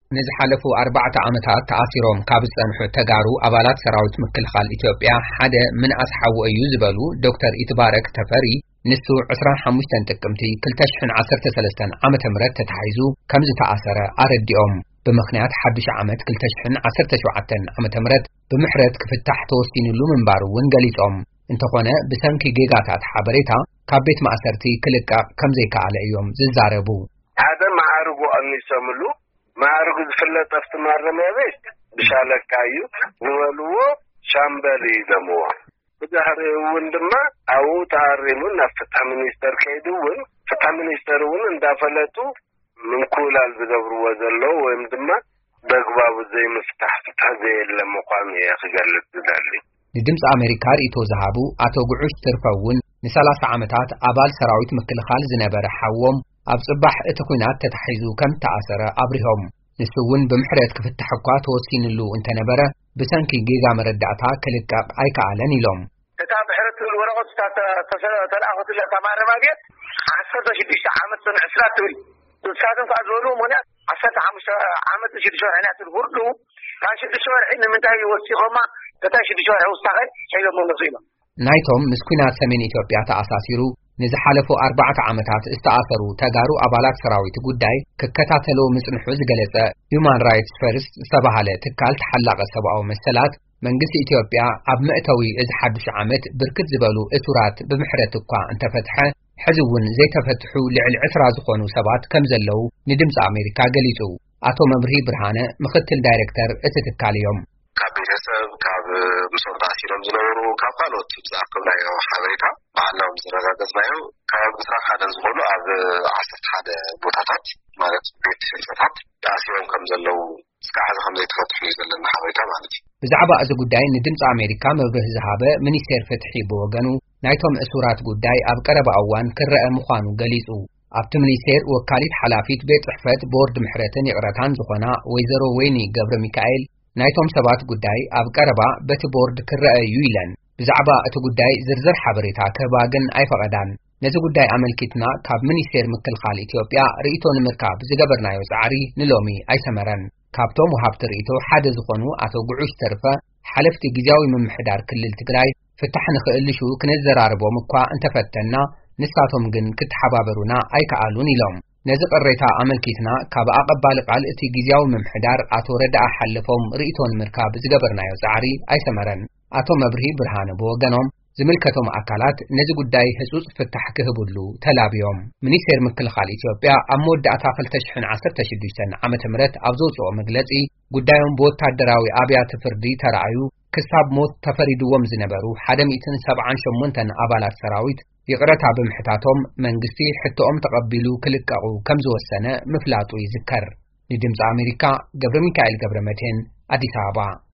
ንዝሓለፉ 4 ዓመታት ተኣሲሮም ካብ ዝጸንሑ ተጋሩ ኣባላት ሰራዊት ምክልኻል ኢትዮጵያ ሓደ ምንኣስ ሓዊ እዩ ዝበሉ ዶክተር ኢትባረክ ተፈሪ ንሱ 25 ጥቅምቲ 2013 ዓመተ ምህረት ተታሒዙ ከም ዝተኣሰረ ኣረዲኦም ብምኽንያት ሓድሽ ዓመት 2017 ዓመተ ምህረት ብምሕረት ክፍታሕ ተወሲኑሉ ምንባሩ እውን ገሊጾም እንተኾነ ብሰንኪ ጌጋታት ሓበሬታ ካብ ቤት ማእሰርቲ ክልቃቕ ከም ዘይከኣለ እዮም ዝዛረቡ ሓደ ማዕርጉ ኣንሰምሉ ማዕርጉ ዝፍለጥ ኣብቲ ማረሚያ ቤት ብሻለቃ እዩ ዝበልዎ ሻምበል ይለምዎ ብድሕሪ እውን ድማ ኣብኡ ተሃሪሙ ናብ ፍትሒ ሚኒስተር ከይዱ እውን ፍትሒ ሚኒስተር እውን እንዳፈለጡ ምንኩላል ዝገብርዎ ዘለዉ ወይም ድማ በግባቡ ዘይምፍታሕ ፍትሒ ዘየለ ምዃኑ እየ ክገልጽ ዝደሊ ንድምፂ ኣሜሪካ ርእቶ ዝሃቡ ኣቶ ጉዑሽ ትርፈውን ን30 ዓመታት ኣባል ሰራዊት ምክልኻል ዝነበረ ሓዎም ኣብ ጽባሕ እቲ ኩናት ተታሒዙ ከም ተኣሰረ ኣብሪሆም ንሱ እውን ብምሕረት ክፍታሕ እኳ ተወሲኑሉ እንተነበረ ብሰንኪ ጌጋ መረዳእታ ክልቃቕ ኣይከኣለን ኢሎም እታ ብሕረት ወረቐት ተለኣኸትላ ተማረማ ቤት 16 ዓመት ጽንዕ እስራት ትብል ንሳቶም ከዓ ዝበሉ ምክንያት 15 ዓመት 6 ወርሒ ኢና ትርጉርዱ ካብ 6 ወርሒ ንምንታይ ወሲኾማ እታ 6 ወርሒ ውሳኸ ሒዞም መለሱ ኢሎም ናይቶም ምስ ኩናት ሰሜን ኢትዮጵያ ተኣሳሲሩ ንዝሓለፉ 4 ዓመታት ዝተኣሰሩ ተጋሩ ኣባላት ሰራዊት ጉዳይ ክከታተሎ ምጽንሑ ዝገለጸ Human Rights First ዝተባሃለ ትካል ተሓላቐ ሰብኣዊ መሰላት መንግስቲ ኢትዮጵያ ኣብ ምእተዊ እዚ ሓድሽ ዓመት ብርክት ዝበሉ እሱራት ብምሕረት እኳ እንተፈትሐ ሕዚ እውን ዘይተፈትሑ ልዕሊ 20 ዝኾኑ ሰባት ከም ዘለዉ ንድምፂ ኣሜሪካ ገሊጹ ኣቶ መብርሂ ብርሃነ ምክትል ዳይሬክተር እቲ ትካል እዮም ካብ ቤተሰብ ካብ ምስኦም ተኣሲሮም ዝነበሩ ካብ ካልኦት ዝኣከብናዮ ሓበሬታ ባዕልናም ዝረጋገፅናዮ ካብ 21 ዝኾኑ ኣብ 11 ቦታታት ማለት ቤት ፍልጠታት ተኣሲሮም ከም ዘለዉ እስካዕ ከም ዘይተፈትሑ እዩ ዘለና ሓበሬታ ማለት እዩ ብዛዕባ እዚ ጉዳይ ንድምፂ ኣሜሪካ መብርህ ዝሃበ ሚኒስቴር ፍትሒ ብወገኑ ናይቶም እሱራት ጉዳይ ኣብ ቀረባ እዋን ክረአ ምዃኑ ገሊጹ ኣብቲ ሚኒስቴር ወካሊት ሓላፊት ቤት ጽሕፈት ቦርድ ምሕረትን ይቕረታን ዝኾና ወይዘሮ ወይኒ ገብረ ሚካኤል ናይቶም ሰባት ጉዳይ ኣብ ቀረባ በቲ ቦርድ ክረአ እዩ ኢለን ብዛዕባ እቲ ጉዳይ ዝርዝር ሓበሬታ ክህባ ግን ኣይፈቐዳን ነዚ ጉዳይ ኣመልኪትና ካብ ሚኒስቴር ምክልኻል ኢትዮጵያ ርእቶ ንምርካብ ዝገበርናዮ ጻዕሪ ንሎሚ ኣይሰመረን ካብቶም ወሃብቲ ርእቶ ሓደ ዝኾኑ ኣቶ ጉዑሽ ተርፈ ሓለፍቲ ጊዜያዊ ምምሕዳር ክልል ትግራይ ፍታሕ ንኽእልሹ ክንዘራርቦም እኳ እንተፈተና ንሳቶም ግን ክትሓባበሩና ኣይከኣሉን ኢሎም ነዚ ቅሬታ ኣመልኪትና ካብ ኣቐባሊ ቃል እቲ ጊዜያዊ ምምሕዳር ኣቶ ረዳኣ ሓለፎም ርእቶ ንምርካብ ዝገበርናዮ ጻዕሪ ኣይሰመረን ኣቶ መብርሂ ብርሃነ ብወገኖም ዝምልከቶም ኣካላት ነዚ ጉዳይ ህጹጽ ፍታሕ ክህብሉ ተላብዮም ሚኒስቴር ምክልኻል ኢትዮጵያ ኣብ መወዳእታ 2016 ዓመተ ምህረት ኣብ ዘውፅኦ መግለጺ ጉዳዮም ብወታደራዊ ኣብያተ ፍርዲ ተረኣዩ ክሳብ ሞት ተፈሪድዎም ዝነበሩ 178 ኣባላት ሰራዊት ይቕረታ ብምሕታቶም መንግስቲ ሕቶኦም ተቐቢሉ ክልቀቑ ከም ዝወሰነ ምፍላጡ ይዝከር ንድምፂ ኣሜሪካ ገብረ ሚካኤል ገብረ መድህን ኣዲስ ኣበባ